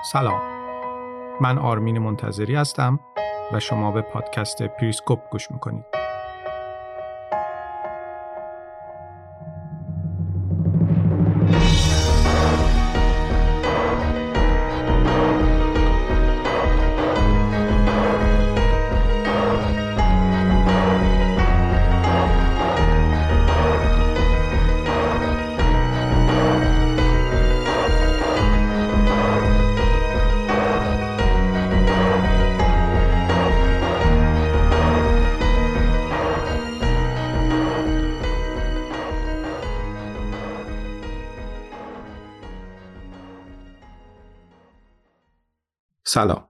سلام، من آرمین منتظری هستم و شما به پادکست پریسکوپ گوش میکنید. سلام،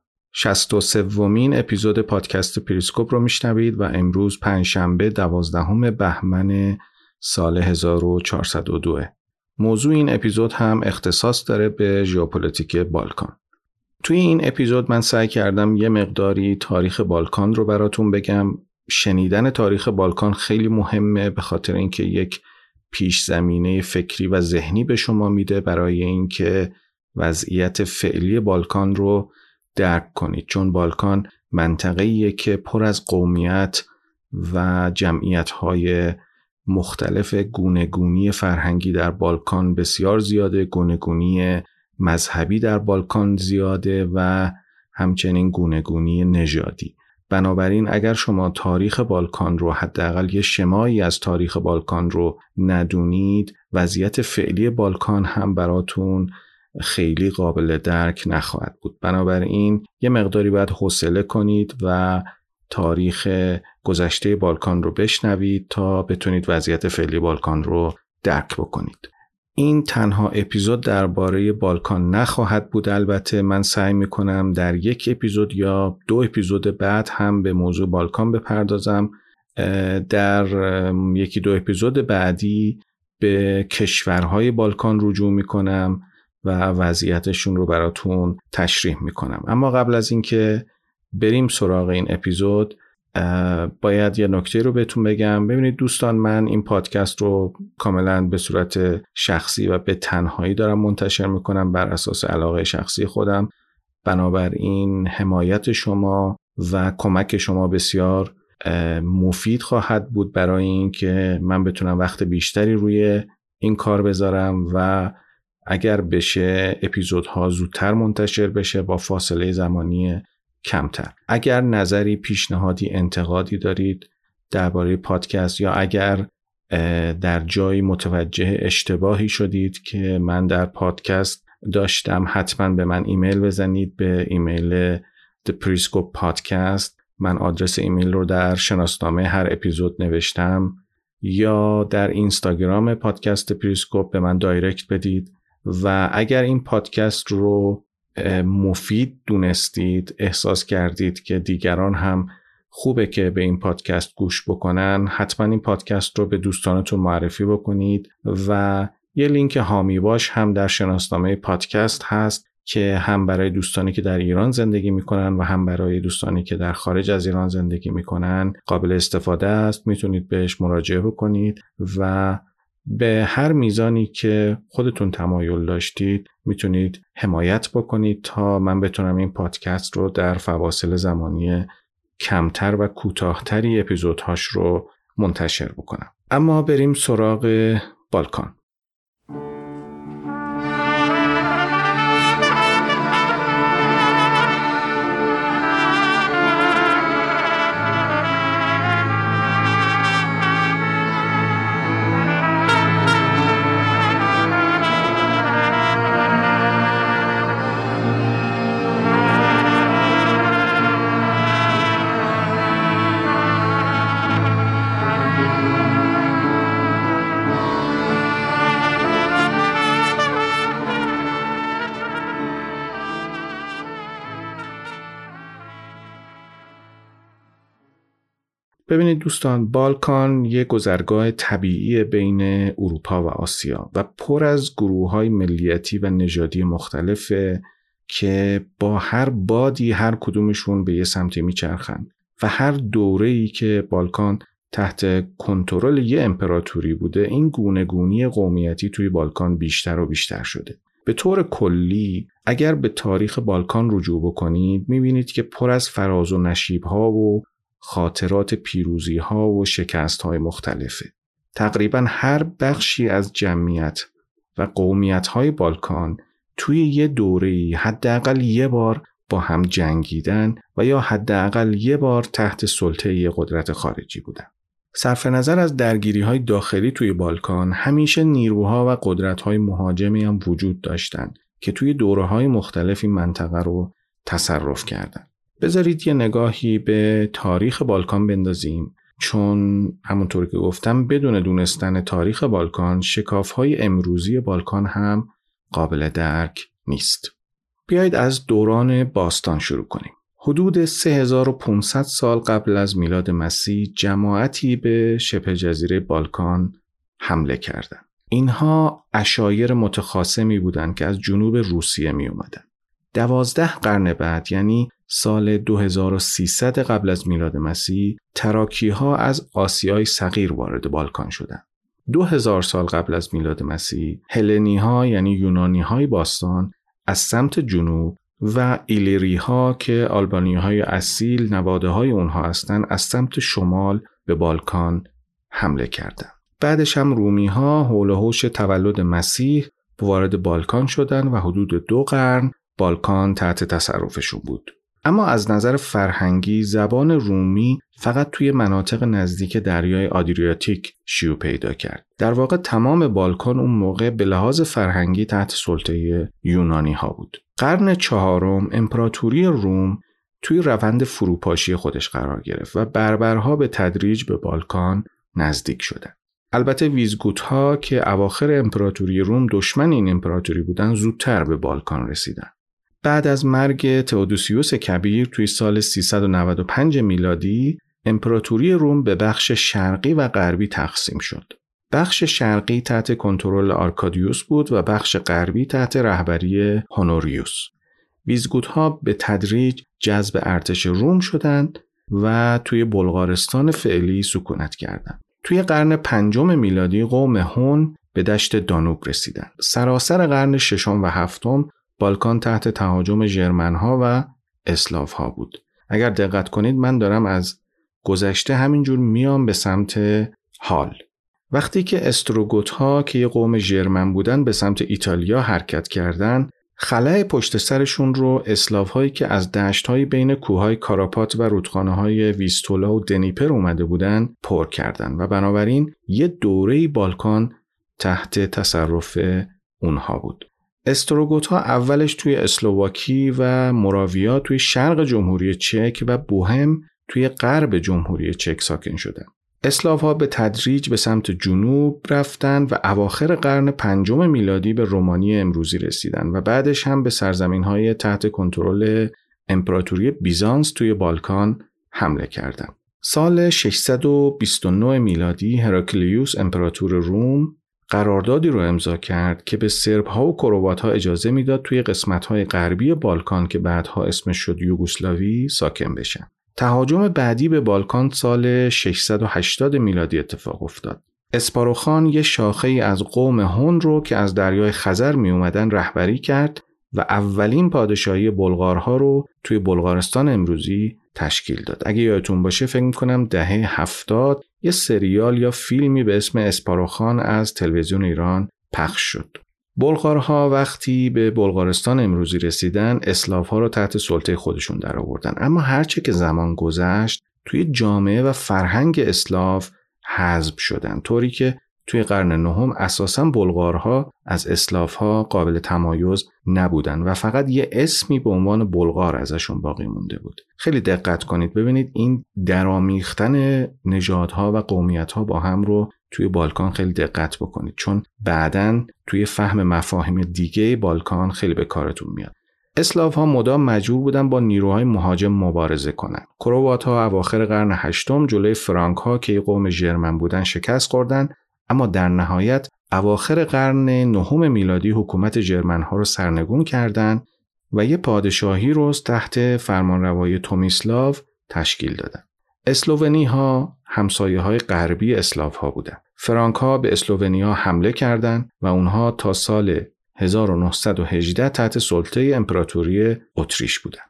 63مین اپیزود پادکست پریسکوپ رو میشنوید و امروز پنجشنبه 12 بهمن سال 1402. موضوع این اپیزود هم اختصاص داره به ژئوپلیتیک بالکان. توی این اپیزود من سعی کردم یه مقداری تاریخ بالکان رو براتون بگم. شنیدن تاریخ بالکان خیلی مهمه به خاطر اینکه یک پیش زمینه فکری و ذهنی به شما میده برای اینکه وضعیت فعلی بالکان رو درک کنید، چون بالکان منطقه‌ایه که پر از قومیت و جمعیت‌های مختلف، گونه‌گونی فرهنگی در بالکان بسیار زیاده، گونه‌گونی مذهبی در بالکان زیاده و همچنین گونه‌گونی نژادی. بنابراین اگر شما تاریخ بالکان رو، حداقل یه شمایی از تاریخ بالکان رو ندونید، وضعیت فعلی بالکان هم براتون خیلی قابل درک نخواهد بود. بنابراین یه مقداری باید حوصله کنید و تاریخ گذشته بالکان رو بشنوید تا بتونید وضعیت فعلی بالکان رو درک بکنید. این تنها اپیزود درباره بالکان نخواهد بود. البته من سعی میکنم در یک اپیزود یا 2 اپیزود بعد هم به موضوع بالکان بپردازم. در 1-2 اپیزود بعدی به کشورهای بالکان رجوع میکنم و وضعیتشون رو براتون تشریح میکنم. اما قبل از اینکه بریم سراغ این اپیزود باید یه نکته رو بهتون بگم. ببینید دوستان، من این پادکست رو کاملا به صورت شخصی و به تنهایی دارم منتشر میکنم بر اساس علاقه شخصی خودم. بنابراین حمایت شما و کمک شما بسیار مفید خواهد بود برای اینکه من بتونم وقت بیشتری روی این کار بذارم و اگر بشه اپیزودها زودتر منتشر بشه با فاصله زمانی کمتر. اگر نظری، پیشنهادی، انتقادی دارید درباره پادکست یا اگر در جایی متوجه اشتباهی شدید که من در پادکست داشتم، حتما به من ایمیل بزنید به ایمیل The Periscope Podcast. من آدرس ایمیل رو در شناسنامه هر اپیزود نوشتم، یا در اینستاگرام پادکست پریسکوپ به من دایرکت بدید. و اگر این پادکست رو مفید دونستید، احساس کردید که دیگران هم خوبه که به این پادکست گوش بکنن، حتما این پادکست رو به دوستانتون معرفی بکنید. و یه لینک حامی باش هم در شناسنامه پادکست هست که هم برای دوستانی که در ایران زندگی میکنن و هم برای دوستانی که در خارج از ایران زندگی میکنن قابل استفاده است. میتونید بهش مراجعه بکنید و به هر میزانی که خودتون تمایل داشتید میتونید حمایت بکنید تا من بتونم این پادکست رو در فواصل زمانی کمتر و کوتاه‌تری اپیزودهاش رو منتشر بکنم. اما بریم سراغ بالکان. ببینید دوستان، بالکان یک گذرگاه طبیعی بین اروپا و آسیا و پر از گروه‌های ملیتی و نژادی مختلفه که با هر بادی هر کدومشون به یه سمتی میچرخن و هر دوره‌ای که بالکان تحت کنترل یه امپراتوری بوده، این گونه‌گونی قومیتی توی بالکان بیشتر و بیشتر شده. به طور کلی اگر به تاریخ بالکان رجوع بکنید می‌بینید که پر از فراز و نشیب‌ها و خاطرات پیروزی‌ها و شکست‌های مختلفه. تقریباً هر بخشی از جمعیت و قومیت‌های بالکان توی یه دوره‌ای حداقل یه بار با هم جنگیدن و یا حداقل یه بار تحت سلطه قدرت خارجی بودن. صرف نظر از درگیری‌های داخلی توی بالکان، همیشه نیروها و قدرت‌های مهاجمی هم وجود داشتن که توی دوره‌های مختلف این منطقه رو تصرف کردن. بذارید یه نگاهی به تاریخ بالکان بندازیم، چون همونطور که گفتم بدون دونستن تاریخ بالکان، شکاف‌های امروزی بالکان هم قابل درک نیست. بیایید از دوران باستان شروع کنیم. حدود 3500 سال قبل از میلاد مسیح جماعتی به شبه جزیره بالکان حمله کردند. اینها عشایر متخاصمی بودند که از جنوب روسیه می اومدن. 12 قرن بعد، یعنی سال 2300 قبل از میلاد مسیح، تراکی‌ها از آسیای صغیر وارد بالکان شدند. 2000 سال قبل از میلاد مسیح، هلنی‌ها یعنی یونانی‌های باستان از سمت جنوب و ایلیری‌ها که آلبانی‌های اصیل نواده‌های اونها هستند از سمت شمال به بالکان حمله کردند. بعدش هم رومی‌ها حول و حوش تولد مسیح وارد بالکان شدند و حدود 2 قرن بالکان تحت تصرفشون بود. اما از نظر فرهنگی زبان رومی فقط توی مناطق نزدیک دریای آدریاتیک شیوع پیدا کرد. در واقع تمام بالکان اون موقع به لحاظ فرهنگی تحت سلطه یونانی ها بود. قرن 4 امپراتوری روم توی روند فروپاشی خودش قرار گرفت و بربرها به تدریج به بالکان نزدیک شدند. البته ویزگوت‌ها که اواخر امپراتوری روم دشمن این امپراتوری بودن زودتر به بالکان رسیدن. بعد از مرگ تئودوسیوس کبیر توی سال 395 میلادی امپراتوری روم به بخش شرقی و غربی تقسیم شد. بخش شرقی تحت کنترل آرکادیوس بود و بخش غربی تحت رهبری هونوریوس. ویزگوت‌ها به تدریج جذب ارتش روم شدند و توی بلغارستان فعلی سکونت کردند. توی قرن 5 میلادی قوم هون به دشت دانوب رسیدند. سراسر قرن 6 و 7 بالکان تحت تهاجم ژرمن‌ها و اسلاف‌ها بود. اگر دقت کنید من دارم از گذشته همینجور میام به سمت حال. وقتی که استروگوت‌ها که یه قوم ژرمن بودن به سمت ایتالیا حرکت کردن، خلأ پشت سرشون رو اسلاف‌هایی که از دشت‌های بین کوههای کاراپات و رودخانه‌های ویستولا و دنیپر اومده بودن پر کردن و بنابراین یه دوره‌ای بالکان تحت تصرف اونها بود. استروگوت‌ها اولش توی اسلواکی و موراویا توی شرق جمهوری چک و بوهم توی غرب جمهوری چک ساکن شدند. اسلاف‌ها به تدریج به سمت جنوب رفتن و اواخر قرن 5 میلادی به رومانی امروزی رسیدن و بعدش هم به سرزمین‌های تحت کنترل امپراتوری بیزانس توی بالکان حمله کردند. سال 629 میلادی هراکلیوس امپراتور روم قراردادی رو امضا کرد که به سرب‌ها و کروات‌ها اجازه میداد توی قسمت‌های غربی بالکان که بعدها اسمش شد یوگسلاوی ساکن بشن. تهاجم بعدی به بالکان سال 680 میلادی اتفاق افتاد. اسپاروخان یه شاخه‌ای از قوم هون رو که از دریای خزر می اومدن رهبری کرد و اولین پادشاهی بلغارها رو توی بلغارستان امروزی تشکیل داد. اگه یادتون باشه فکر می‌کنم دهه 70 یه سریال یا فیلمی به اسم اسپاروخان از تلویزیون ایران پخش شد. بلغارها وقتی به بلغارستان امروزی رسیدن اسلاف‌ها رو تحت سلطه خودشون درآوردن، اما هرچه که زمان گذشت توی جامعه و فرهنگ اسلاف حذف شدن، طوری که توی قرن 9 اساساً بلغارها از اسلاف‌ها قابل تمایز نبودن و فقط یه اسمی به عنوان بلغار ازشون باقی مونده بود. خیلی دقت کنید ببینید این درامیختن نژادها و قومیت‌ها با هم رو توی بالکان خیلی دقت بکنید، چون بعداً توی فهم مفاهیم دیگه بالکان خیلی به کارتون میاد. اسلاف‌ها مدام مجبور بودن با نیروهای مهاجم مبارزه کنن. کروات‌ها اواخر قرن 8 جلوی فرانک‌ها که قوم ژرمن بودن شکست خوردن، اما در نهایت اواخر قرن 9 میلادی حکومت ژرمن‌ها رو سرنگون کردند و یه پادشاهی رو تحت فرمانروایی تومیسلاو تشکیل دادن. اسلوونی‌ها همسایه‌های غربی اسلاف‌ها بودند. فرانک‌ها به اسلوونی‌ها حمله کردند و اونها تا سال 1918 تحت سلطه امپراتوری اتریش بودند.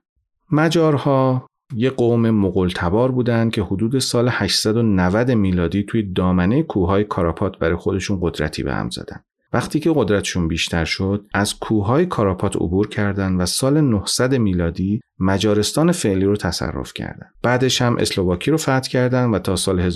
مجارها یک قوم مغول‌تبار بودند که حدود سال 890 میلادی توی دامنه کوههای کاراپات برای خودشون قدرتی به هم زدن. وقتی که قدرتشون بیشتر شد، از کوههای کاراپات عبور کردند و سال 900 میلادی مجارستان فعلی رو تصرف کردند. بعدش هم اسلواکی رو فتح کردند و تا سال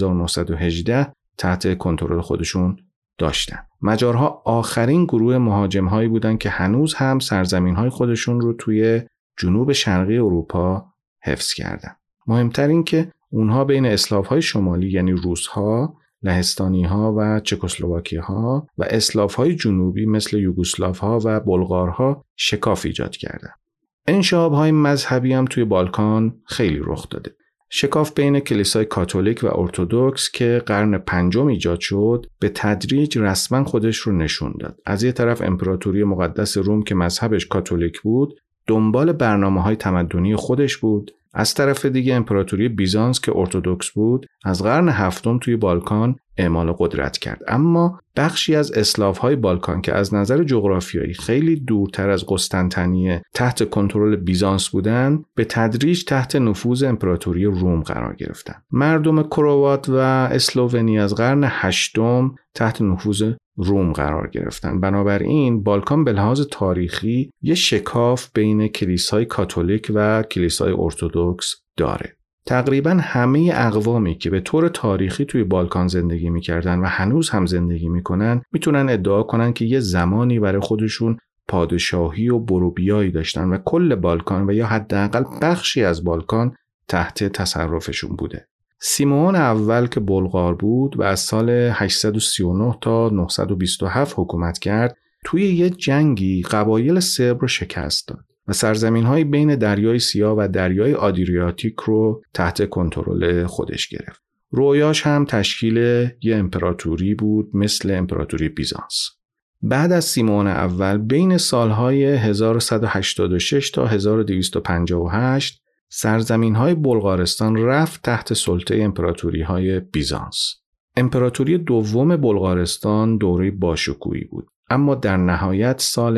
1918 تحت کنترل خودشون داشتن. مجارها آخرین گروه مهاجم‌هایی بودند که هنوز هم سرزمین‌های خودشون رو توی جنوب شرقی اروپا حفظ کردن. مهمتر این که اونها بین اسلاف‌های شمالی یعنی روس‌ها، لهستانی‌ها و چکسلواکی‌ها و اسلاف‌های جنوبی مثل یوگسلاف‌ها و بلغارها شکاف ایجاد کردند. انشعاب‌های مذهبی هم توی بالکان خیلی رخ داده. شکاف بین کلیسای کاتولیک و ارتدوکس که قرن پنجم ایجاد شد به تدریج رسما خودش رو نشون داد. از یه طرف امپراتوری مقدس روم که مذهبش کاتولیک بود دنبال برنامه‌های تمدنی خودش بود. از طرف دیگه امپراتوری بیزانس که ارتدوکس بود از قرن هفتم توی بالکان اعمال قدرت کرد. اما بخشی از اسلاف‌های بالکان که از نظر جغرافیایی خیلی دورتر از قسطنطنیه تحت کنترل بیزانس بودن به تدریج تحت نفوذ امپراتوری روم قرار گرفتن. مردم کروات و اسلوونی از قرن هشتم تحت نفوذ روم قرار گرفتن. بنابراین بالکان به لحاظ تاریخی یه شکاف بین کلیسای کاتولیک و کلیسای ارتدوکس داره. تقریباً همه اقوامی که به طور تاریخی توی بالکان زندگی می‌کردن و هنوز هم زندگی می‌کنن میتونن ادعا کنن که یه زمانی برای خودشون پادشاهی و بروبیایی داشتن و کل بالکان و یا حداقل بخشی از بالکان تحت تصرفشون بوده. سیمون اول که بلغار بود و از سال 839 تا 927 حکومت کرد توی یه جنگی قبایل سرب رو شکست داد و سرزمین‌های بین دریای سیاه و دریای آدریاتیک رو تحت کنترل خودش گرفت. رویاش هم تشکیل یه امپراتوری بود مثل امپراتوری بیزانس. بعد از سیمون اول بین سالهای 1186 تا 1258 سرزمین‌های بلغارستان رفت تحت سلطه امپراتوری‌های بیزانس. امپراتوری دوم بلغارستان دوره باشکوهی بود. اما در نهایت سال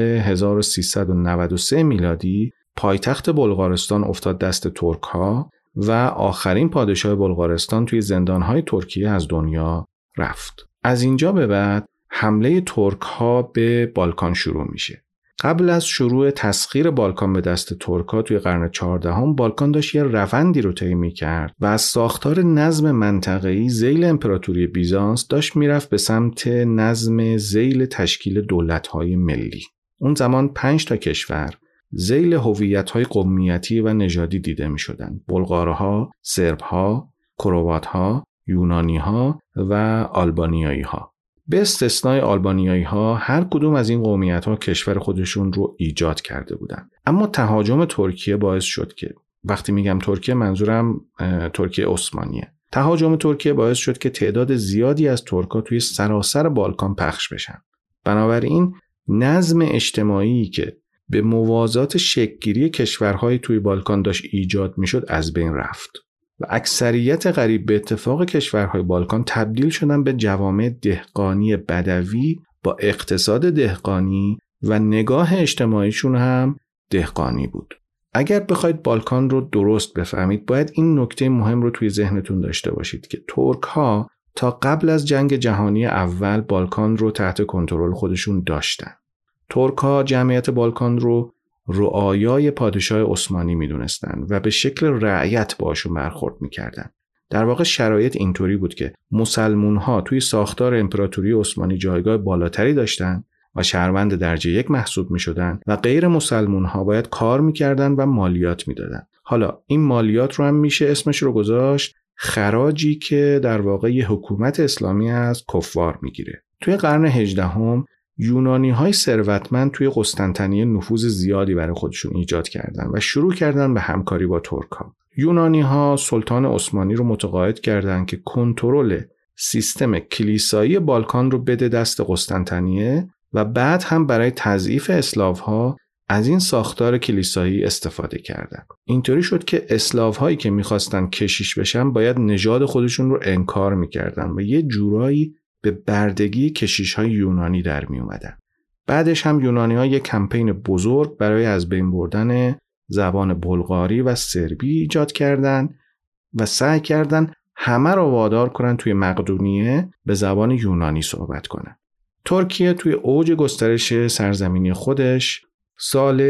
1393 میلادی پایتخت بلغارستان افتاد دست ترک‌ها و آخرین پادشاه بلغارستان توی زندان‌های ترکیه از دنیا رفت. از اینجا به بعد حمله ترک‌ها به بالکان شروع میشه. قبل از شروع تسخیر بالکان به دست ترک‌ها توی قرن 14 بالکان داشت یه روندی رو طی می‌کرد و از ساختار نظم منطقه‌ای ذیل امپراتوری بیزانس داشت میرفت به سمت نظم ذیل تشکیل دولت‌های ملی. اون زمان 5 تا کشور ذیل هویت‌های قومیتی و نژادی دیده می‌شدند: بلغارها، سرب‌ها، کروات‌ها، یونانی‌ها و آلبانیایی‌ها. به استثنای آلبانیایی‌ها هر کدوم از این قومیت‌ها کشور خودشون رو ایجاد کرده بودند. اما تهاجم ترکیه باعث شد که وقتی میگم ترکیه منظورم ترکیه عثمانیه. تهاجم ترکیه باعث شد که تعداد زیادی از ترک‌ها توی سراسر بالکان پخش بشن. بنابراین نظم اجتماعی که به موازات شکل‌گیری کشورهای توی بالکان داشت ایجاد میشد از بین رفت. و اکثریت قریب به اتفاق کشورهای بالکان تبدیل شدن به جوامع دهقانی بدوی با اقتصاد دهقانی و نگاه اجتماعیشون هم دهقانی بود. اگر بخواید بالکان رو درست بفهمید باید این نکته مهم رو توی ذهنتون داشته باشید که ترک‌ها تا قبل از جنگ جهانی اول بالکان رو تحت کنترل خودشون داشتن. ترک‌ها جمعیت بالکان رو رعایای پادشاه عثمانی میدونستن و به شکل رعیت باشون برخورد میکردن. در واقع شرایط اینطوری بود که مسلمون‌ها توی ساختار امپراتوری عثمانی جایگاه بالاتری داشتن و شهروند درجه 1 محسوب میشدن و غیر مسلمون‌ها باید کار میکردن و مالیات میدادن. حالا این مالیات رو هم میشه اسمش رو گذاشت خراجی که در واقع یه حکومت اسلامی از کفار میگیره. توی قرن 18 یونانی‌های ثروتمند توی قسطنطنیه نفوذ زیادی برای خودشون ایجاد کردن و شروع کردن به همکاری با ترک‌ها. یونانی‌ها سلطان عثمانی رو متقاعد کردند که کنترل سیستم کلیسایی بالکان رو بده دست قسطنطنیه و بعد هم برای تضعیف اسلاف‌ها از این ساختار کلیسایی استفاده کردن. اینطوری شد که اسلاف‌هایی که می‌خواستن کشیش بشن باید نژاد خودشون رو انکار می‌کردن و یه جورایی به بردگی کشیش‌های یونانی در می اومدن. بعدش هم یونانی‌ها یک کمپین بزرگ برای از بین بردن زبان بلغاری و سربی ایجاد کردند و سعی کردند همه رو وادار کنن توی مقدونیه به زبان یونانی صحبت کنن. ترکیه توی اوج گسترش سرزمینی خودش سال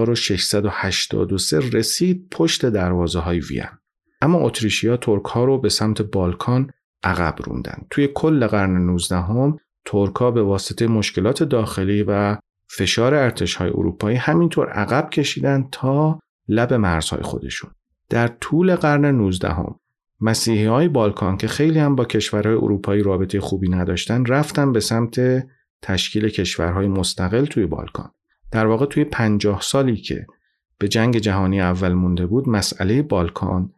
1683 رسید پشت دروازه‌های وین. اما اتریشی‌ها ترک‌ها رو به سمت بالکان عقب روندن. توی کل قرن 19 ترک‌ها به واسطه مشکلات داخلی و فشار ارتش‌های اروپایی همینطور عقب کشیدن تا لب مرزهای خودشون. در طول قرن 19 مسیحی‌های بالکان که خیلی هم با کشورهای اروپایی رابطه خوبی نداشتن رفتن به سمت تشکیل کشورهای مستقل توی بالکان. در واقع توی 50 سالی که به جنگ جهانی اول مونده بود، مسئله بالکان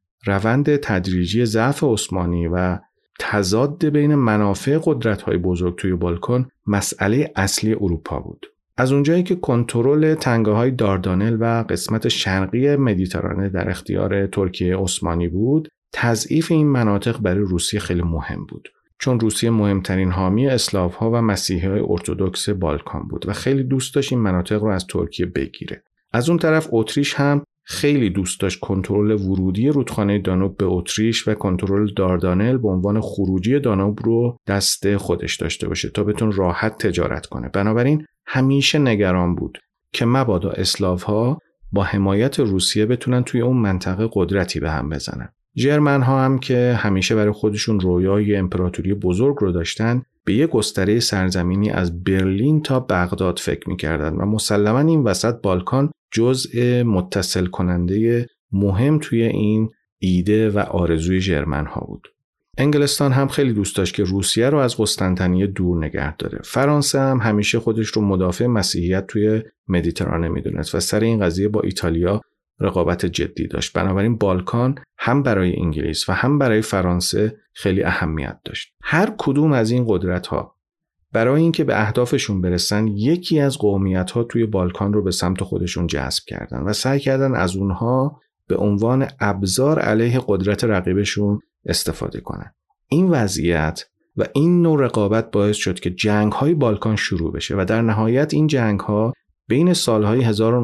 روند تدریجی ضعف عثمانی و تضاد بین منافع قدرت‌های بزرگ توی بالکان مسئله اصلی اروپا بود. از اونجایی که کنترل تنگه‌های داردانل و قسمت شرقی مدیترانه در اختیار ترکیه عثمانی بود، تضعیف این مناطق برای روسیه خیلی مهم بود. چون روسیه مهمترین حامی اسلاف‌ها و مسیحی‌های ارتدوکس بالکان بود و خیلی دوست داشت این مناطق رو از ترکیه بگیره. از اون طرف اتریش هم خیلی دوست داشت کنترل ورودی رودخانه دانوب به اتریش و کنترل داردانل به عنوان خروجی دانوب رو دست خودش داشته باشه تا بتون راحت تجارت کنه. بنابراین همیشه نگران بود که مبادا اسلاف‌ها با حمایت روسیه بتونن توی اون منطقه قدرتی به هم بزنن. ژرمن‌ها هم که همیشه برای خودشون رویای امپراتوری بزرگ رو داشتن، به یک گستره سرزمینی از برلین تا بغداد فکر می‌کردن و مسلماً این وسط بالکان جزء متصل کننده مهم توی این ایده و آرزوی ژرمن‌ها بود. انگلستان هم خیلی دوست داشت که روسیه رو از قسطنطنیه دور نگه داره. فرانسه هم همیشه خودش رو مدافع مسیحیت توی مدیترانه می‌دونست و سر این قضیه با ایتالیا رقابت جدی داشت. بنابراین بالکان هم برای انگلیس و هم برای فرانسه خیلی اهمیت داشت. هر کدوم از این قدرت‌ها برای اینکه به اهدافشون برسن یکی از قومیت‌ها توی بالکان رو به سمت خودشون جذب کردن و سعی کردن از اونها به عنوان ابزار علیه قدرت رقیبشون استفاده کنن. این وضعیت و این نوع رقابت باعث شد که جنگ‌های بالکان شروع بشه و در نهایت این جنگ‌ها بین سالهای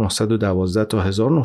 1912 تا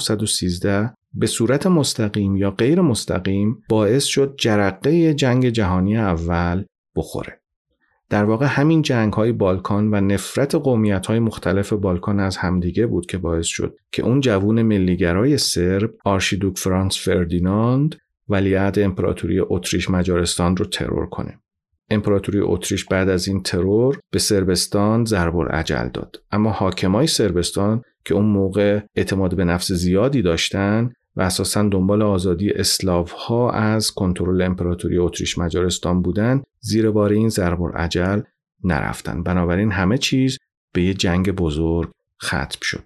1913 به صورت مستقیم یا غیر مستقیم باعث شد جرقه جنگ جهانی اول بخوره. در واقع همین جنگ‌های بالکان و نفرت قومیت‌های مختلف بالکان از همدیگه بود که باعث شد که اون جوون ملیگرای سرب آرشیدوک فرانس فردیناند ولیعهد امپراتوری اتریش مجارستان رو ترور کنه. امپراتوری اتریش بعد از این ترور به صربستان ضرب الاجل داد. اما حاکمای صربستان که اون موقع اعتماد به نفس زیادی داشتن و اساساً دنبال آزادی اسلاوها از کنترل امپراتوری اتریش مجارستان بودن، زیر بار این ضرب الاجل نرفتن. بنابراین همه چیز به یه جنگ بزرگ ختم شد.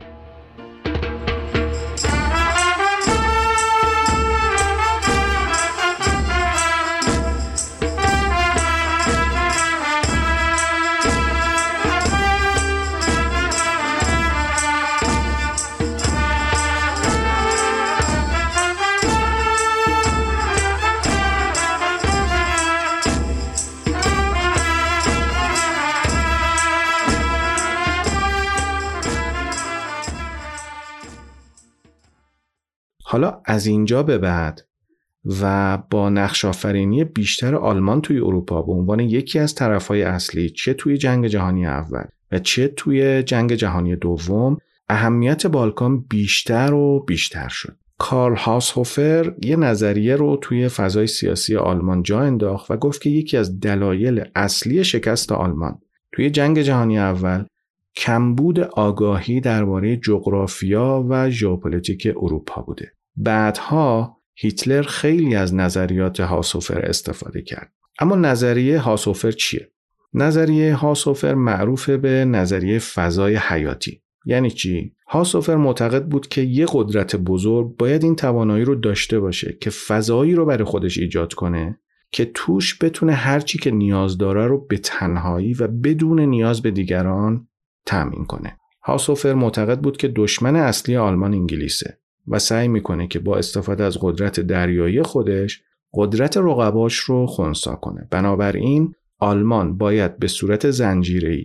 حالا از اینجا به بعد و با نقش آفرینی بیشتر آلمان توی اروپا به عنوان یکی از طرفهای اصلی چه توی جنگ جهانی اول و چه توی جنگ جهانی دوم، اهمیت بالکان بیشتر و بیشتر شد. کارل هاسهوفر یه نظریه رو توی فضای سیاسی آلمان جا انداخت و گفت که یکی از دلایل اصلی شکست آلمان توی جنگ جهانی اول کمبود آگاهی درباره جغرافیا و ژئوپلیتیک اروپا بوده. بعدها هیتلر خیلی از نظریات هاسهوفر استفاده کرد. اما نظریه هاسهوفر چیه؟ نظریه هاسهوفر معروف به نظریه فضای حیاتی. یعنی چی؟ هاسهوفر معتقد بود که یه قدرت بزرگ باید این توانایی رو داشته باشه که فضایی رو برای خودش ایجاد کنه که توش بتونه هر چی که نیاز داره رو به تنهایی و بدون نیاز به دیگران تامین کنه. هاسهوفر معتقد بود که دشمن اصلی آلمان انگلیسه و سعی میکنه که با استفاده از قدرت دریایی خودش قدرت رقباش رو خنثی کنه. بنابراین آلمان باید به صورت زنجیره‌ای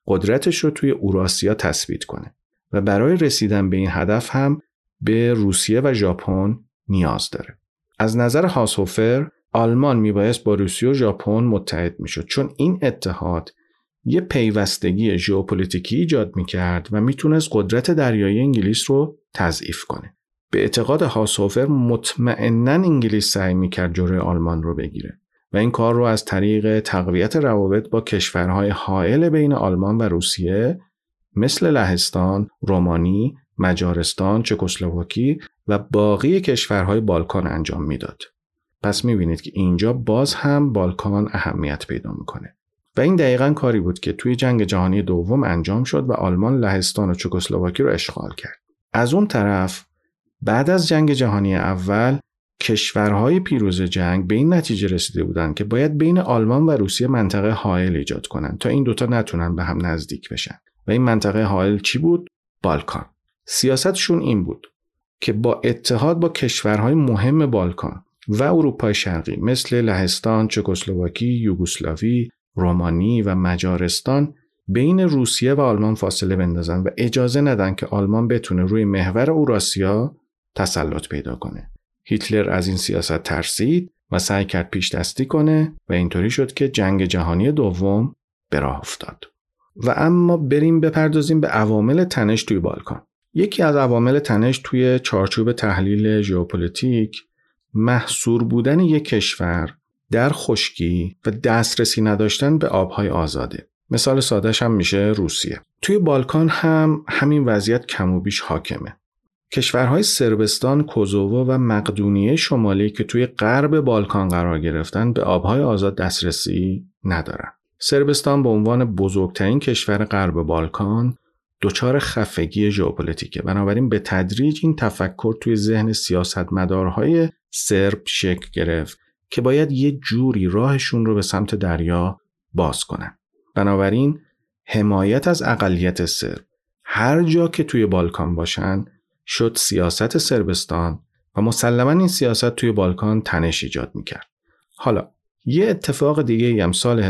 قدرتش رو توی اوراسیا تثبیت کنه و برای رسیدن به این هدف هم به روسیه و ژاپن نیاز داره. از نظر هاسهوفر آلمان میبایست با روسیه و ژاپن متحد میشد، چون این اتحاد یه پیوستگی ژئوپلیتیکی ایجاد میکرد و میتونست قدرت دریایی انگلیس رو تضعیف کنه. به اعتقاد هاسهوفر مطمئناً انگلیس سعی میکرد جلوی آلمان رو بگیره و این کار رو از طریق تقویت روابط با کشورهای حائل بین آلمان و روسیه مثل لهستان، رومانی، مجارستان، چکسلواکی و باقی کشورهای بالکان انجام میداد. پس میبینید که اینجا باز هم بالکان اهمیت پیدا میکنه. و این دقیقاً کاری بود که توی جنگ جهانی دوم انجام شد و آلمان لهستان و چکسلواکی رو اشغال کرد. از اون طرف بعد از جنگ جهانی اول کشورهای پیروز جنگ به این نتیجه رسیده بودند که باید بین آلمان و روسیه منطقه حائل ایجاد کنن تا این دوتا نتونن به هم نزدیک بشن. و این منطقه حائل چی بود؟ بالکان. سیاستشون این بود که با اتحاد با کشورهای مهم بالکان و اروپای شرقی مثل لهستان، چکسلواکی، یوگسلاوی، رومانی و مجارستان بین روسیه و آلمان فاصله بندازن و اجازه ندن که آلمان بتونه روی محور اوراسیا تسلط پیدا کنه. هیتلر از این سیاست ترسید و سعی کرد پیش دستی کنه و اینطوری شد که جنگ جهانی دوم به راه افتاد. و اما بریم بپردازیم به عوامل تنش توی بالکان. یکی از عوامل تنش توی چارچوب تحلیل ژئوپلیتیک محصور بودن یک کشور در خشکی و دسترسی نداشتن به آبهای آزاده. مثال سادهش هم میشه روسیه. توی بالکان هم همین وضعیت کم و بیش حاکمه. کشورهای صربستان، کوزوو و مقدونیه شمالی که توی غرب بالکان قرار گرفتن به آبهای آزاد دسترسی ندارن. صربستان به عنوان بزرگترین کشور غرب بالکان دچار خفگی ژئوپلیتیکه. بنابراین به تدریج این تفکر توی ذهن سیاستمدارهای سرب شکل گرفت که باید یه جوری راهشون رو به سمت دریا باز کنن. بنابراین حمایت از اقلیت سرب هر جا که توی بالکان باشن شد سیاست صربستان و مسلماً این سیاست توی بالکان تنش ایجاد میکرد. حالا یه اتفاق دیگه هم سال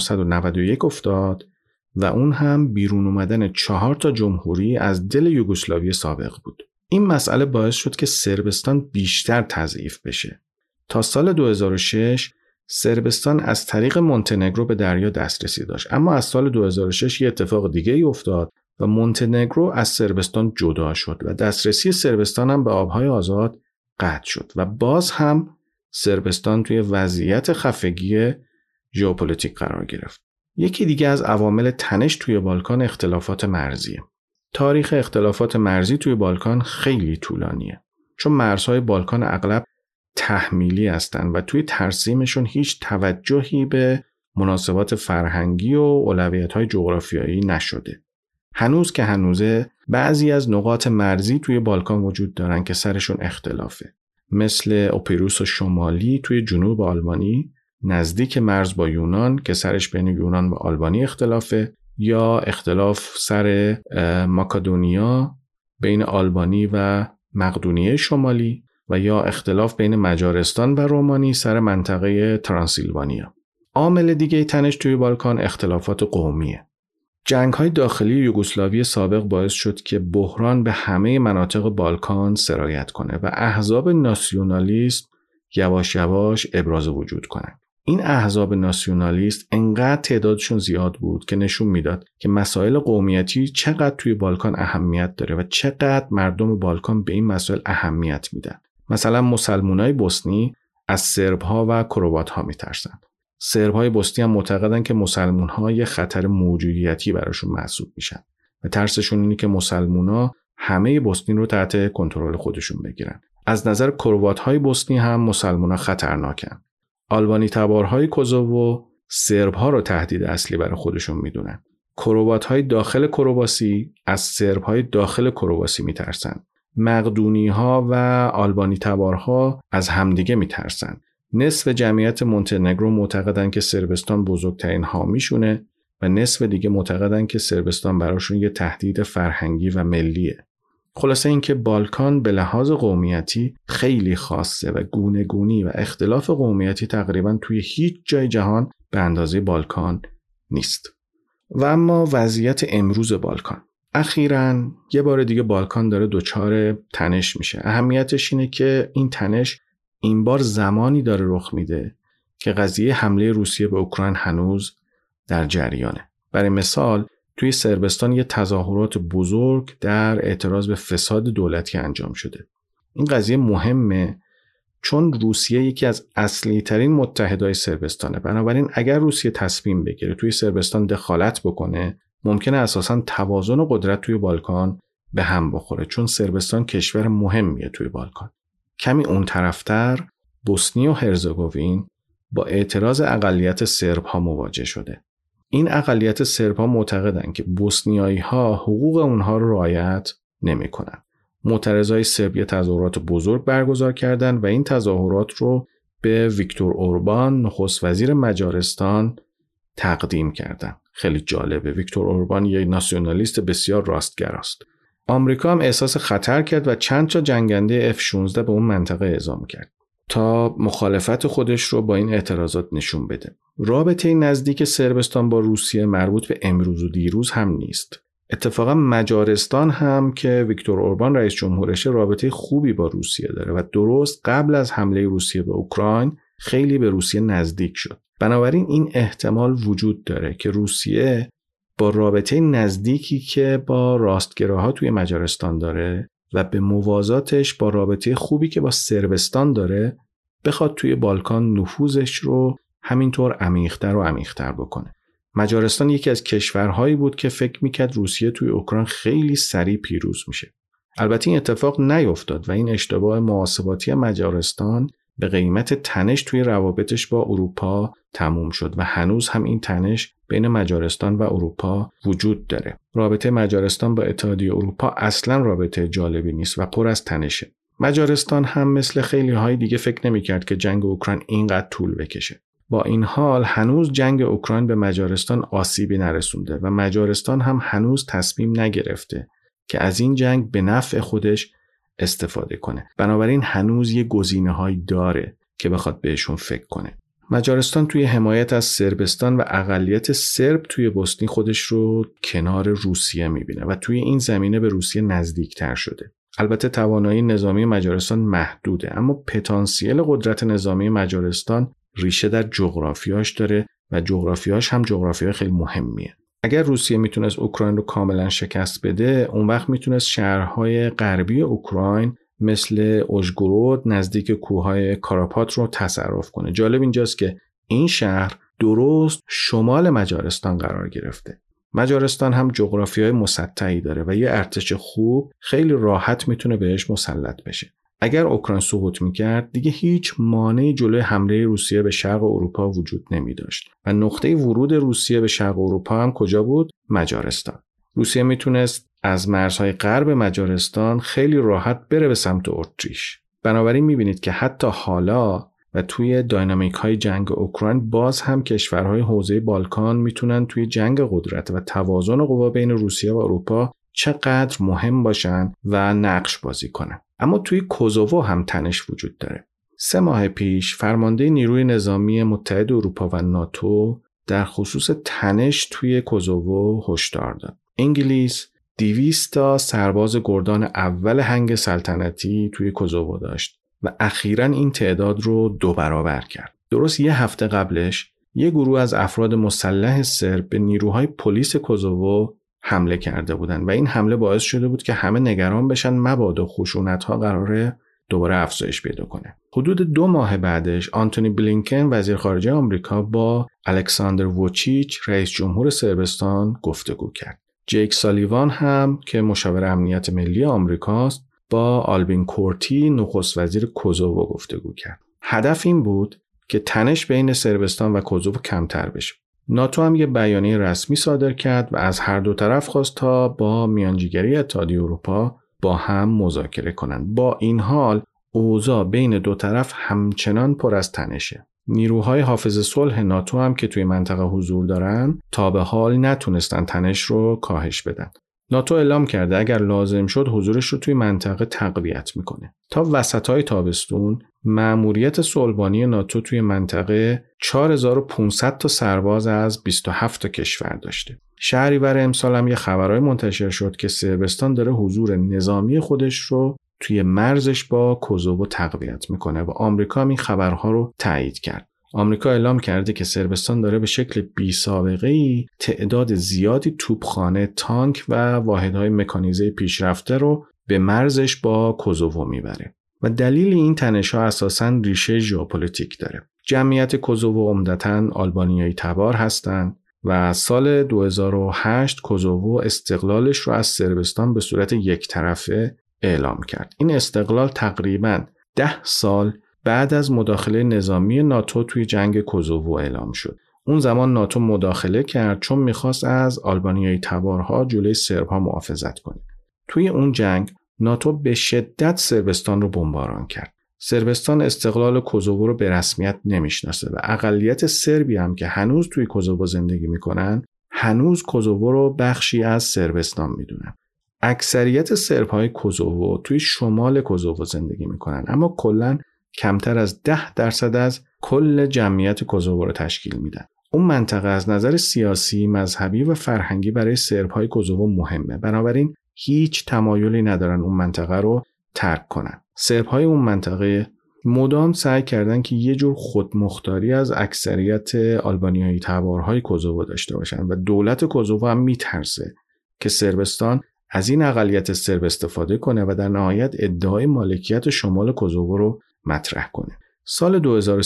1991 افتاد و اون هم بیرون اومدن 4 جمهوری از دل یوگسلاوی سابق بود. این مسئله باعث شد که صربستان بیشتر تضعیف بشه. تا سال 2006 صربستان از طریق مونتنگرو به دریا دسترسی داشت، اما از سال 2006 یه اتفاق دیگه ای افتاد و مونتنگرو از صربستان جدا شد و دسترسی صربستان هم به آبهای آزاد قطع شد و باز هم صربستان توی وضعیت خفگی ژئوپلیتیک قرار گرفت. یکی دیگه از عوامل تنش توی بالکان اختلافات مرزیه. تاریخ اختلافات مرزی توی بالکان خیلی طولانیه، چون مرزهای بالکان اغلب تحمیلی هستن و توی ترسیمشون هیچ توجهی به مناسبات فرهنگی و اولویت‌های جغرافیایی نشده. هنوز که هنوزه بعضی از نقاط مرزی توی بالکان وجود دارن که سرشون اختلافه، مثل اپیروس شمالی توی جنوب آلبانی نزدیک مرز با یونان که سرش بین یونان و آلبانی اختلافه، یا اختلاف سر ماکدونیا بین آلبانی و مقدونیه شمالی، و یا اختلاف بین مجارستان و رومانی سر منطقه ترانسیلوانیا. عامل دیگه تنش توی بالکان اختلافات قومیه. جنگ‌های داخلی یوگسلاوی سابق باعث شد که بحران به همه مناطق بالکان سرایت کنه و احزاب ناسیونالیست یواش یواش ابراز وجود کنن. این احزاب ناسیونالیست انقدر تعدادشون زیاد بود که نشون میداد که مسائل قومیتی چقدر توی بالکان اهمیت داره و چقدر مردم بالکان به این مسائل اهمیت میدن. مثلا مسلمانای بوسنی از سرب‌ها و کروات‌ها میترسن. سرب‌های بوسنی هم معتقدن که مسلمان‌ها یه خطر موجودیتی براشون محسوب میشن و ترسشون اینه که مسلمان‌ها همه بوسنی رو تحت کنترل خودشون بگیرن. از نظر کروات‌های بوسنی هم مسلمان‌ها خطرناکن. آلبانی تبارهای کوزوو سرب‌ها رو تهدید اصلی برای خودشون میدونن. کروات‌های داخل کرواسی از سرب‌های داخل کرواسی میترسن. مقدونی‌ها و آلبانی تبارها از همدیگه میترسن. نصف جمعیت مونتنگرو معتقدن که صربستان بزرگترین حامیشونه و نصف دیگه معتقدن که صربستان براشون یه تهدید فرهنگی و ملیه. خلاصه اینکه بالکان به لحاظ قومیتی خیلی خاصه و گونه‌گونی و اختلاف قومیتی تقریبا توی هیچ جای جهان به اندازه بالکان نیست. و اما وضعیت امروز بالکان. اخیراً یه بار دیگه بالکان داره دچار تنش میشه. اهمیتش اینه که این تنش این بار زمانی داره رخ میده که قضیه حمله روسیه به اوکراین هنوز در جریانه. برای مثال توی صربستان یه تظاهرات بزرگ در اعتراض به فساد دولتی انجام شده. این قضیه مهمه چون روسیه یکی از اصلی ترین متحدای صربستانه. بنابراین اگر روسیه تصمیم بگیره توی صربستان دخالت بکنه، ممکنه اساساً توازن قدرت توی بالکان به هم بخوره، چون صربستان کشور مهمیه توی بالکان. کمی اون طرفتر بوسنی و هرزگوین با اعتراض اقلیت سرب‌ها مواجه شده. این اقلیت سرب‌ها معتقدن که بوسنیایی‌ها حقوق اونها رو رعایت نمی‌کنن. معترضای سرب تظاهرات بزرگ برگزار کردند و این تظاهرات رو به ویکتور اوربان نخست وزیر مجارستان تقدیم کردند. خیلی جالبه. ویکتور اوربان یک ناسیونالیست بسیار راستگراست. آمریکا هم احساس خطر کرد و چند تا جنگنده F-16 به اون منطقه اعزام کرد تا مخالفت خودش رو با این اعتراضات نشون بده. رابطه نزدیک صربستان با روسیه مربوط به امروز و دیروز هم نیست. اتفاقا مجارستان هم که ویکتور اوربان رئیس جمهورشه رابطه خوبی با روسیه داره و درست قبل از حمله روسیه به اوکراین خیلی به روسیه نزدیک شد. بنابراین این احتمال وجود داره که روسیه با رابطه نزدیکی که با راستگراها توی مجارستان داره و به موازاتش با رابطه خوبی که با صربستان داره بخواد توی بالکان نفوذش رو همینطور عمیق‌تر و عمیق‌تر بکنه. مجارستان یکی از کشورهایی بود که فکر میکرد روسیه توی اوکراین خیلی سریع پیروز میشه. البته این اتفاق نیفتاد و این اشتباه محاسباتی مجارستان به قیمت تنش توی روابطش با اروپا تموم شد و هنوز هم این تنش بین مجارستان و اروپا وجود داره. رابطه مجارستان با اتحادیه اروپا اصلا رابطه جالبی نیست و پر از تنشه. مجارستان هم مثل خیلی های دیگه فکر نمیکرد که جنگ اوکراین اینقدر طول بکشه. با این حال هنوز جنگ اوکراین به مجارستان آسیبی نرسونده و مجارستان هم هنوز تصمیم نگرفته که از این جنگ به نفع خودش استفاده کنه. بنابراین هنوز یه گزینه‌هایی داره که بخواد بهشون فکر کنه. مجارستان توی حمایت از صربستان و اقلیت سرب توی بوسنی خودش رو کنار روسیه میبینه و توی این زمینه به روسیه نزدیکتر شده. البته توانایی نظامی مجارستان محدوده، اما پتانسیل قدرت نظامی مجارستان ریشه در جغرافیاش داره و جغرافیاش هم جغرافیای خیلی مهمیه. اگر روسیه میتونست اوکراین رو کاملا شکست بده، اون وقت میتونست شهرهای غربی اوکراین مثل اوژگورود نزدیک کوههای کاراپات رو تصرف کنه. جالب اینجاست که این شهر درست شمال مجارستان قرار گرفته. مجارستان هم جغرافیای مسطحی داره و یه ارتش خوب خیلی راحت میتونه بهش مسلط بشه. اگر اوکراین سقوط میکرد دیگه هیچ مانعی جلوی حمله روسیه به شرق اروپا وجود نمی داشت و نقطه ورود روسیه به شرق اروپا هم کجا بود؟ مجارستان. روسیه میتونست از مرزهای غرب مجارستان خیلی راحت بره به سمت اتریش. بنابراین میبینید که حتی حالا و توی داینامیک های جنگ اوکراین باز هم کشورهای حوزه بالکان میتونن توی جنگ قدرت و توازن قوا بین روسیه و اروپا چقدر مهم باشن و نقش بازی کنن. اما توی کوزوو هم تنش وجود داره. 3 ماه پیش فرمانده نیروی نظامی متحد اروپا و ناتو در خصوص تنش توی کوزوو هشدار داد. انگلیس 200 تا سرباز گردان اول هنگ سلطنتی توی کوزوو داشت و اخیراً این تعداد رو 2 برابر کرد. درست یه هفته قبلش یه گروه از افراد مسلح سرب به نیروهای پلیس کوزوو حمله کرده بودن و این حمله باعث شده بود که همه نگران بشن مبادا خشونت‌ها قراره دوباره افزایش پیدا کنه. حدود 2 ماه بعدش آنتونی بلینکن وزیر خارجه آمریکا با الکساندر ووچیچ رئیس جمهور صربستان گفتگو کرد. جیک سالیوان هم که مشاور امنیت ملی آمریکاست با آلبین کورتی نخست وزیر کوزوو گفتگو کرد. هدف این بود که تنش بین صربستان و کوزوو کمتر بشه. ناتو هم یه بیانیه رسمی صادر کرد و از هر دو طرف خواست تا با میانجیگری اتحادیه اروپا با هم مذاکره کنند. با این حال اوضاع بین دو طرف همچنان پر از تنشه. نیروهای حافظ صلح ناتو هم که توی منطقه حضور دارن تا به حال نتونستن تنش رو کاهش بدن. ناتو اعلام کرده اگر لازم شد حضورش رو توی منطقه تقویت میکنه. تا وسطای تابستون مأموریت صلح‌بانی ناتو توی منطقه 4500 تا سرباز از 27 تا کشور داشته. شهریور امسال هم یه خبرای منتشر شد که صربستان داره حضور نظامی خودش رو توی مرزش با کوزوو تقویت میکنه و آمریکا هم این خبرها رو تایید کرد. آمریکا اعلام کرده که صربستان داره به شکل بی‌سابقه‌ای تعداد زیادی توپخانه، تانک و واحدهای مکانیزه پیشرفته رو به مرزش با کوزوو میبره. و دلیل این تنش‌ها اساساً ریشه ژئوپلیتیک داره. جمعیت کوزوو عمدتاً آلبانیایی تبار هستند و سال 2008 کوزوو استقلالش رو از صربستان به صورت یک طرفه اعلام کرد. این استقلال تقریباً 10 سال بعد از مداخله نظامی ناتو توی جنگ کوزوو اعلام شد. اون زمان ناتو مداخله کرد چون می‌خواست از آلبانیایی تبارها جلوی سرب‌ها محافظت کنه. توی اون جنگ ناتو به شدت صربستان رو بمباران کرد. صربستان استقلال کوزوو رو به رسمیت نمیشناسه و اقلیت سربی هم که هنوز توی کوزوو زندگی میکنن هنوز کوزوو رو بخشی از صربستان میدونن. اکثریت سرب‌های کوزوو توی شمال کوزوو زندگی میکنن اما کلاً کمتر از 10% از کل جمعیت کوزوو رو تشکیل میدن. اون منطقه از نظر سیاسی، مذهبی و فرهنگی برای سرب‌های کوزوو مهمه. بنابراین هیچ تمایلی ندارن اون منطقه رو ترک کنن. سرب‌های اون منطقه مدام سعی کردن که یه جور خودمختاری از اکثریت آلبانیایی تبارهای کوزوو داشته باشن و دولت کوزوو هم میترسه که صربستان از این اقلیت سرب استفاده کنه و در نهایت ادعای مالکیت شمال کوزوو رو مطرح کنه. سال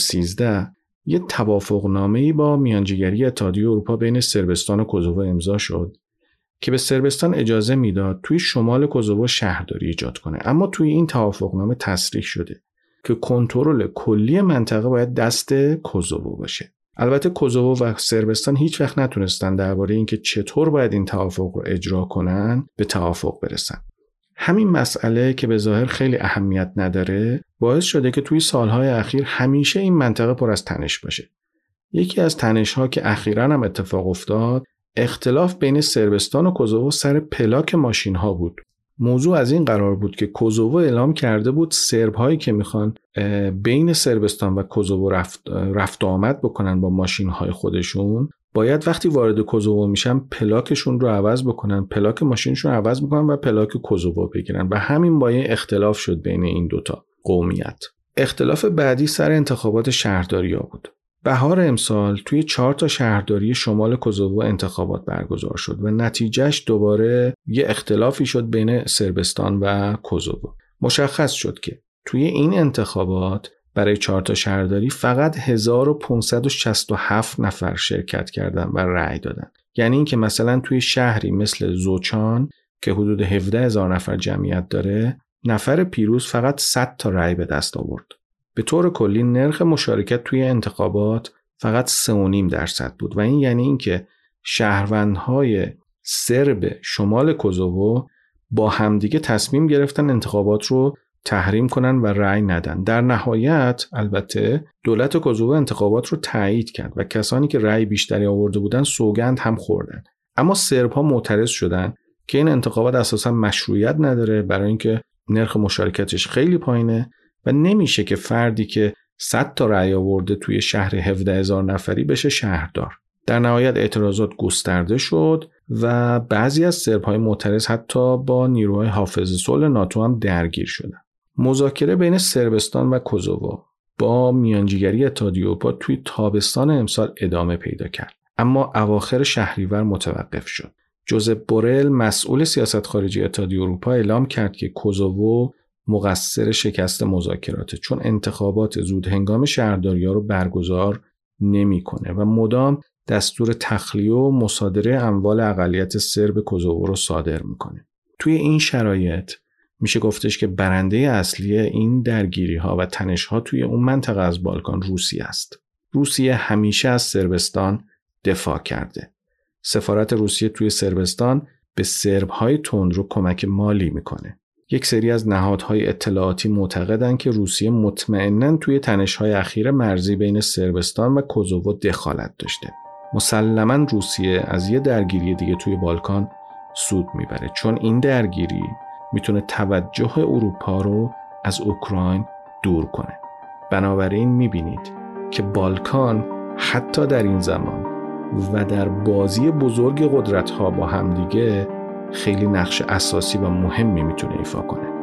2013 یه توافقنامه‌ای با میانجیگری اتحادیه اروپا بین صربستان و کوزوو امضا شد که به صربستان اجازه میداد توی شمال کوزوو شهرداری ایجاد کنه. اما توی این توافقنامه تصریح شده که کنترل کلی منطقه باید دست کوزوو باشه. البته کوزوو و صربستان هیچ وقت نتونستن درباره اینکه چطور باید این توافق رو اجرا کنن به توافق برسن. همین مسئله که به ظاهر خیلی اهمیت نداره باعث شده که توی سالهای اخیر همیشه این منطقه پر از تنش باشه. یکی از تنش‌ها که اخیراً هم اتفاق افتاد اختلاف بین صربستان و کوزوو سر پلاک ماشین‌ها بود. موضوع از این قرار بود که کوزوو اعلام کرده بود سرب‌هایی که میخوان بین صربستان و کوزوو رفت آمد بکنن با ماشین‌های خودشون باید وقتی وارد کوزوو میشن پلاکشون رو عوض بکنن، پلاک ماشینشون رو عوض بکنن و پلاک کوزوو بگیرن و همین باعث اختلاف شد بین این دوتا قومیت. اختلاف بعدی سر انتخابات شهرداری‌ها بود. بهار امسال توی 4 تا شهرداری شمال کوزوو انتخابات برگزار شد و نتیجهش دوباره یه اختلافی شد بین صربستان و کوزوو. مشخص شد که توی این انتخابات برای 4 تا شهرداری فقط 1567 نفر شرکت کردن و رأی دادن. یعنی این که مثلا توی شهری مثل زوچان که حدود 17000 نفر جمعیت داره، نفر پیروز فقط 100 تا رأی به دست آورد. به طور کلی نرخ مشارکت توی انتخابات فقط 3.5% بود و این یعنی این که شهروندهای سرب شمال کوزوو با همدیگه تصمیم گرفتن انتخابات رو تحریم کنن و رأی ندن. در نهایت البته دولت کوزوو انتخابات رو تایید کرد و کسانی که رأی بیشتری آورده بودن سوگند هم خوردن. اما سرب‌ها معترض شدن که این انتخابات اساساً مشروعیت نداره برای اینکه نرخ مشارکتش خیلی پایینه و نمیشه که فردی که 100 تا رأی آورده توی شهر 17000 نفری بشه شهردار. در نهایت اعتراضات گسترده شد و بعضی از سرب‌های معترض حتی با نیروهای حافظ صلح ناتو هم درگیر شدند. مذاکره بین صربستان و کوزوو با میانجیگری اتحادیه اروپا توی تابستان امسال ادامه پیدا کرد، اما اواخر شهریور متوقف شد. جوزپ بورل مسئول سیاست خارجی اتحادیه اروپا اعلام کرد که کوزوو مقصر شکست مذاکراته چون انتخابات زود هنگام شهرداری‌ها رو برگزار نمی‌کنه و مدام دستور تخلیه و مصادره اموال اقلیت سرب کوزوو رو صادر می‌کنه. توی این شرایط میشه گفتش که برنده اصلی این درگیری‌ها و تنش‌ها توی اون منطقه از بالکان روسیه است. روسیه همیشه از صربستان دفاع کرده. سفارت روسیه توی صربستان به سرب‌های تندرو کمک مالی می‌کنه. یک سری از نهادهای اطلاعاتی معتقدند که روسیه مطمئناً توی تنش‌های اخیر مرزی بین صربستان و کوزوو دخالت داشته. مسلماً روسیه از یه درگیری دیگه توی بالکان سود میبره چون این درگیری میتونه توجه اروپا رو از اوکراین دور کنه. بنابراین میبینید که بالکان حتی در این زمان و در بازی بزرگ قدرت‌ها با همدیگه خیلی نقش اساسی و مهمی میتونه ایفا کنه.